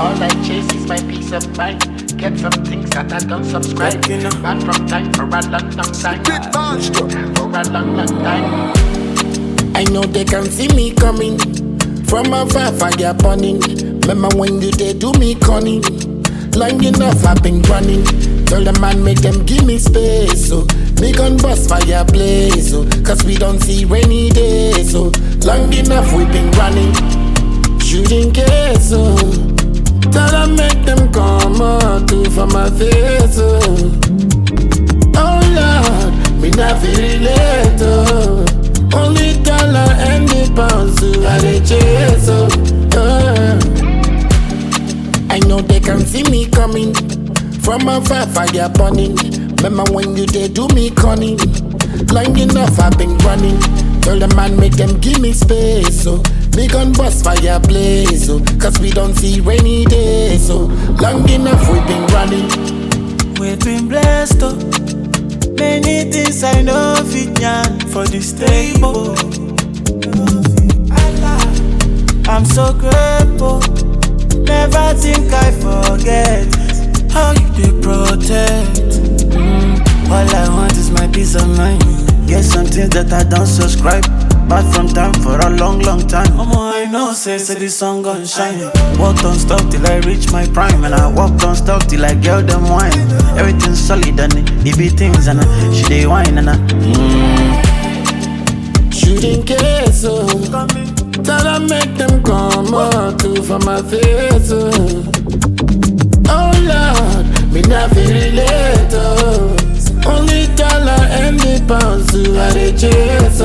All I chase is my peace of mind. Get some things that I don't subscribe. Bad from time for a long time. For a long time. I know they can see me coming. From afar, fire burning. Remember when you did do me cunning? Long enough, I've been running. Tell the man, make them give me space. So, me gun bust fire blaze. So, cause we don't see rainy days. So, long enough, we've been running. Shooting case. So, tell them, make them come out to for my face. So, oh Lord, me not feel relate. Oh. Only dollar and the pounds so I dey chase. So, I know they can see me coming. From afar, fire burning. Remember when you did do me cunning? Long enough, I've been running. Tell the man, make them give me space. So, me gun bust fire blaze. So, cause we don't see rainy days. So, long enough, we've been running. We've been blessed, oh. Many things I know fit yan for this table. I'm so grateful. Never think I forget how you dey protect. All I want is my peace of mind. Get some things that I don't subscribe. Bad from time for a long time. I know say this song gon' shine. Walked on stop till I reach my prime. And I walked on stop till I get them wine. Everything solid and it be things and she dey wine and Shooting case, so tell them make them come out to for my face. Oh Lord, me not feel relate. Oh. Only dollar and the pounds so I dey chase.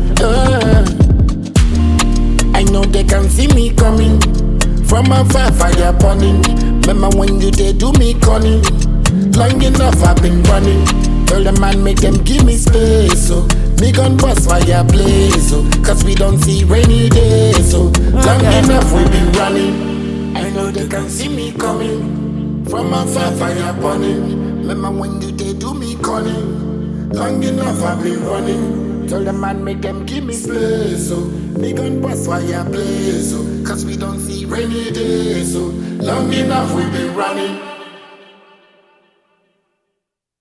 I know they can see me coming. From afar, fire burning. Remember when you did do me cunning? Long enough, I've been running. Tell the man, make them give me space. So, me gun bust fire blaze. So, cause we don't see rainy days. So, long enough, we've been running. I know they can see me coming. From afar, fire burning. Remember when you did do me cunning? Long enough, I've been running. Tell the man, make them give me space. So, me gun bust fire blaze. So, cause we don't see rainy days. So, long enough, we've been running.